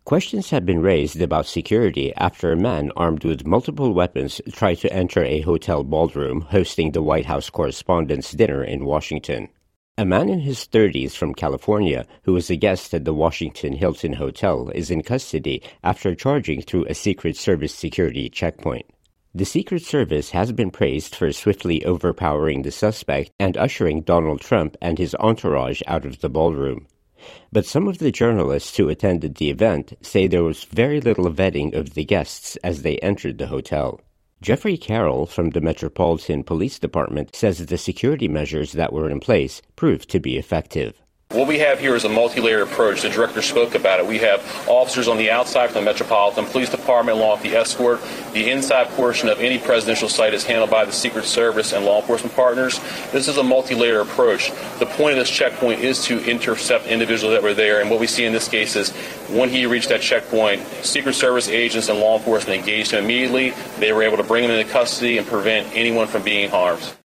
Questions have been raised about security after a man armed with multiple weapons tried to enter a hotel ballroom hosting the White House Correspondents' Dinner in Washington. A man in his 30s from California who was a guest at the Washington Hilton Hotel is in custody after charging through a Secret Service security checkpoint. The Secret Service has been praised for swiftly overpowering the suspect and ushering Donald Trump and his entourage out of the ballroom. But some of the journalists who attended the event say there was very little vetting of the guests as they entered the hotel. Jeffrey Carroll from the Metropolitan Police Department says the security measures that were in place proved to be effective. What we have here is a multi-layered approach. The director spoke about it. We have officers on the outside from the Metropolitan Police Department along with the escort. The inside portion of any presidential site is handled by the Secret Service and law enforcement partners. This is a multi-layered approach. The point of this checkpoint is to intercept individuals that were there, and what we see in this case is when he reached that checkpoint, Secret Service agents and law enforcement engaged him immediately. They were able to bring him into custody and prevent anyone from being harmed.